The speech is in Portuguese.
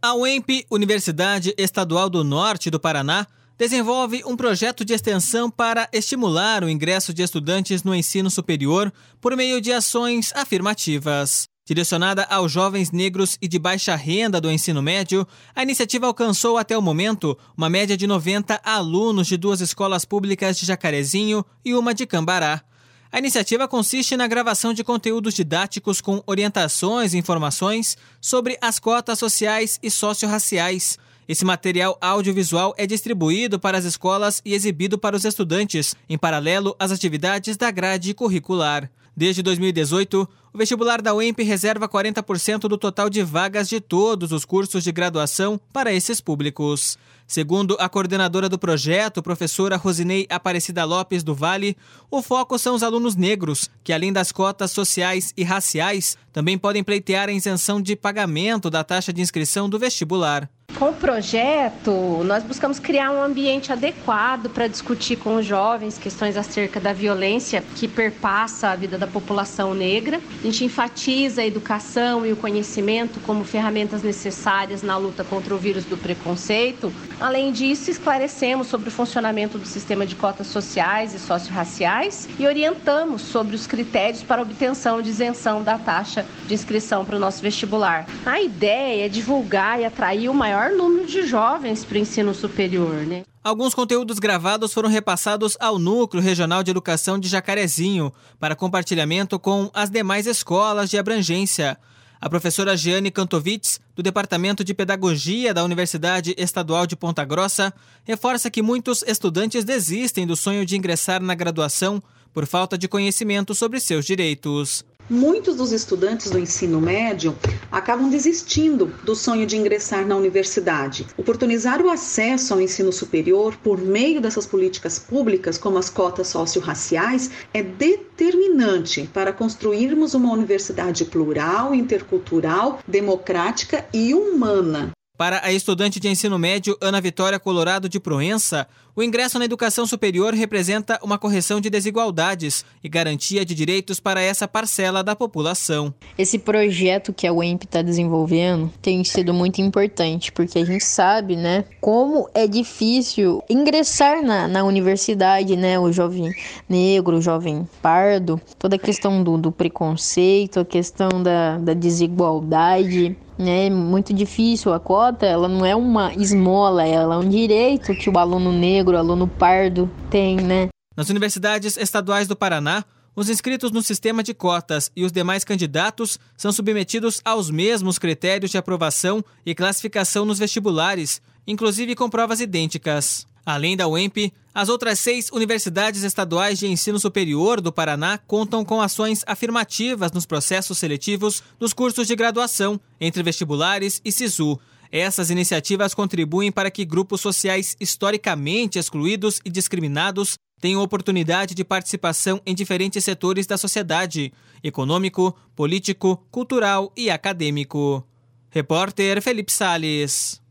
A UEMP, Universidade Estadual do Norte do Paraná, desenvolve um projeto de extensão para estimular o ingresso de estudantes no ensino superior por meio de ações afirmativas. Direcionada aos jovens negros e de baixa renda do ensino médio, a iniciativa alcançou até o momento uma média de 90 alunos de 2 escolas públicas de Jacarezinho e uma de Cambará. A iniciativa consiste na gravação de conteúdos didáticos com orientações e informações sobre as cotas sociais e socio-raciais. Esse material audiovisual é distribuído para as escolas e exibido para os estudantes, em paralelo às atividades da grade curricular. Desde 2018, o vestibular da UEMP reserva 40% do total de vagas de todos os cursos de graduação para esses públicos. Segundo a coordenadora do projeto, professora Rosinei Aparecida Lopes do Vale, o foco são os alunos negros, que além das cotas sociais e raciais, também podem pleitear a isenção de pagamento da taxa de inscrição do vestibular. Com o projeto, nós buscamos criar um ambiente adequado para discutir com os jovens questões acerca da violência que perpassa a vida da população negra. A gente enfatiza a educação e o conhecimento como ferramentas necessárias na luta contra o vírus do preconceito. Além disso, esclarecemos sobre o funcionamento do sistema de cotas sociais e socio-raciais e orientamos sobre os critérios para obtenção de isenção da taxa de inscrição para o nosso vestibular. A ideia é divulgar e atrair o maior número de jovens para o ensino superior, né? Alguns conteúdos gravados foram repassados ao Núcleo Regional de Educação de Jacarezinho para compartilhamento com as demais escolas de abrangência. A professora Jeane Kantovitz, do Departamento de Pedagogia da Universidade Estadual de Ponta Grossa, reforça que muitos estudantes desistem do sonho de ingressar na graduação por falta de conhecimento sobre seus direitos. Muitos dos estudantes do ensino médio acabam desistindo do sonho de ingressar na universidade. Oportunizar o acesso ao ensino superior por meio dessas políticas públicas, como as cotas socio-raciais, é determinante para construirmos uma universidade plural, intercultural, democrática e humana. Para a estudante de ensino médio Ana Vitória Colorado de Proença, o ingresso na educação superior representa uma correção de desigualdades e garantia de direitos para essa parcela da população. Esse projeto que a UEMP está desenvolvendo tem sido muito importante, porque a gente sabe, né, como é difícil ingressar na universidade, né, o jovem negro, o jovem pardo, toda a questão do preconceito, a questão da desigualdade. É muito difícil. A cota, ela não é uma esmola, ela é um direito que o aluno negro, o aluno pardo tem, né? Nas universidades estaduais do Paraná, os inscritos no sistema de cotas e os demais candidatos são submetidos aos mesmos critérios de aprovação e classificação nos vestibulares, inclusive com provas idênticas. Além da UEMP, as outras 6 universidades estaduais de ensino superior do Paraná contam com ações afirmativas nos processos seletivos dos cursos de graduação, entre vestibulares e SISU. Essas iniciativas contribuem para que grupos sociais historicamente excluídos e discriminados tenham oportunidade de participação em diferentes setores da sociedade: econômico, político, cultural e acadêmico. Repórter Felipe Salles.